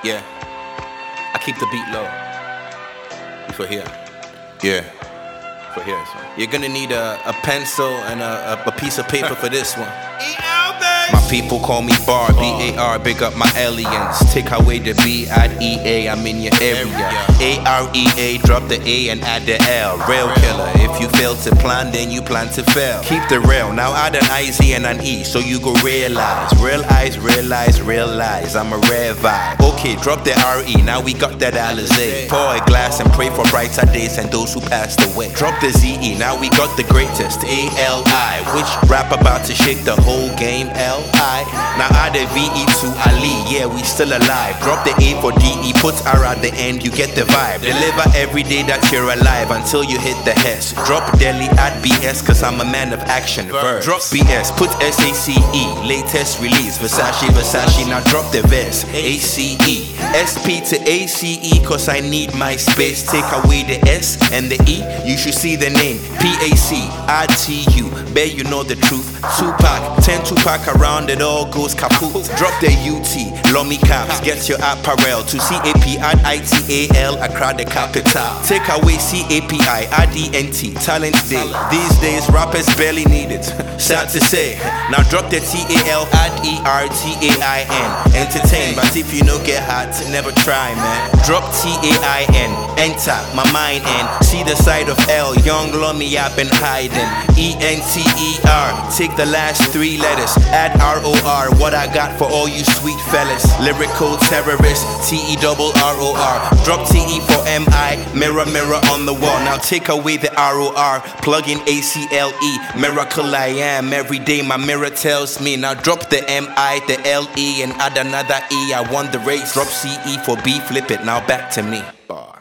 Yeah, I keep the beat low. For here. Yeah. For here. So you're gonna need a pencil and a piece of paper for this one. My people call me Bar, B-A-R, big up my aliens. Take away the B, add E-A, I'm in your area. A-R-E-A, drop the A and add the L. Rail killer, if you fail to plan, then you plan to fail. Keep the rail, now add an I-Z and an E, so you go realize. Realize, realize, realize, I'm a rare vibe. Okay, drop the R-E, now we got that Alizé. Pour a glass and pray for brighter days and those who passed away. Drop the Z-E, now we got the greatest, A-L-I. Which rap about to shake the whole game, L-I. Now add a V-E to Ali, yeah, we still alive. Drop the A for D-E, put R at the end, you get the vibe. Deliver every day that you're alive until you hit the S. Drop Delhi, add B-S, cause I'm a man of action. Verb. Drop B-S, put S-A-C-E, latest release. Versace, Versace, now drop the verse. A-C-E, S-P to A-C-E, cause I need my space. Take away the S and the E, you should see the name. P-A-C-I-T-U, bet you know the truth. Tupac, 10 Tupac around it all goes kaput. Drop the U-T, Lomi caps, get your apparel. To C-A-P, add I-T-A-L, Accra the capital. Take away C-A-P-I, add E-N-T, Talent Day. These days rappers barely need it, sad to say. Now drop the T-A-L, add E-R-T-A-I-N. Entertain, but if you no get hot, never try, man. Drop T-A-I-N, enter my mind and see the side of L. Young Lomi, I've been hiding. E-N-T-E-R, take the last 3 letters, add R-O-R, what I got for all you sweet fellas. Lyrical terrorist, T-E-R-R-O-R. Drop T-E for M-I, mirror, mirror on the wall. Now take away the R-O-R, plug in A-C-L-E. Miracle I am, every day my mirror tells me. Now drop the M-I, the L-E, and add another E. I won the race. Drop C-E for B, flip it, now back to me. Bar.